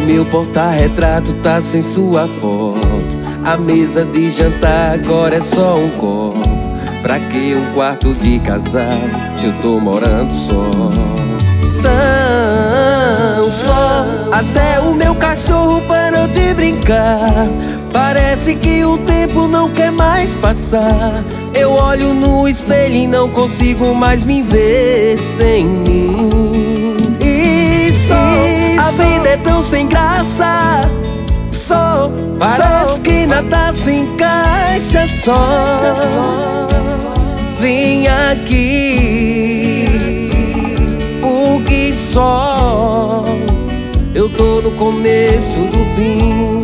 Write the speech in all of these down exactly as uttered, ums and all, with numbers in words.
meu porta-retrato tá sem sua foto. A mesa de jantar agora é só um copo. Pra que um quarto de casal se eu tô morando só? Tão só, até o meu cachorro parou de brincar. Parece que o tempo não quer mais passar. Eu olho no espelho e não consigo mais me ver sem mim. E só, a vida é tão sem graça. Só, parece que nada se encaixa. Só, vim aqui porque só eu tô no começo do fim.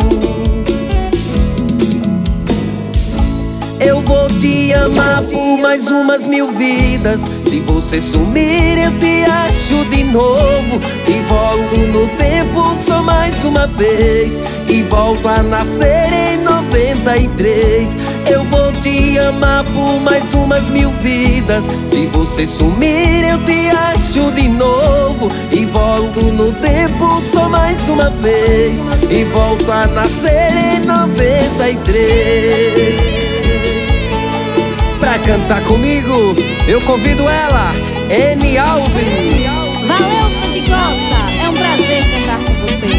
Eu vou te amar por mais umas mil vidas. Se você sumir eu te acho de novo. E volto no tempo só mais uma vez. E volto a nascer em noventa e três. Eu vou te amar por mais umas mil vidas. Se você sumir eu te acho de novo. E volto no tempo só mais uma vez. E volto a nascer em noventa e três. Pra cantar comigo, eu convido ela, Eni Alves. Valeu, Sandy Costa, é um prazer cantar com você.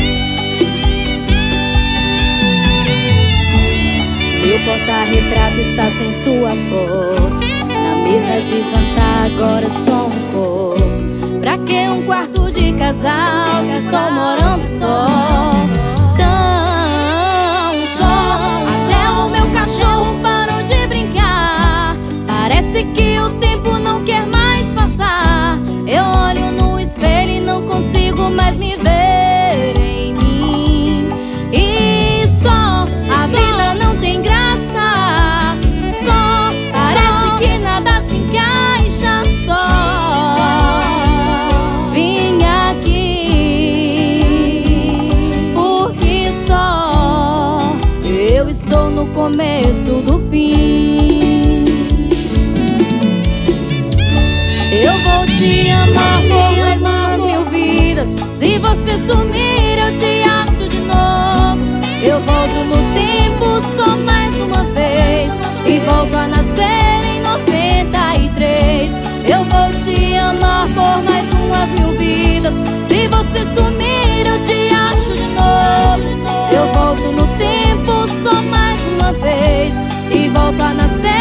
Meu porta-retrato está sem sua foto. Na mesa de jantar agora é só um copo. Pra que um quarto de casal se estou morando só? Tão só, até o meu cachorro parou de brincar. Parece que o tempo não quer mais passar. Eu olho no espelho e não consigo mais me ver em mim. E só, a vida não tem graça. Só, parece que nada se encaixa. Só, vim aqui porque só eu estou no começo do fim. Eu vou te amar por mais umas mil vidas. Se você sumir eu te acho de novo. Eu volto no tempo só mais uma vez. E volto a nascer em noventa e três. Eu vou te amar por mais umas mil vidas. Se você sumir eu te acho de novo. Eu volto no tempo só mais uma vez. E volto a nascer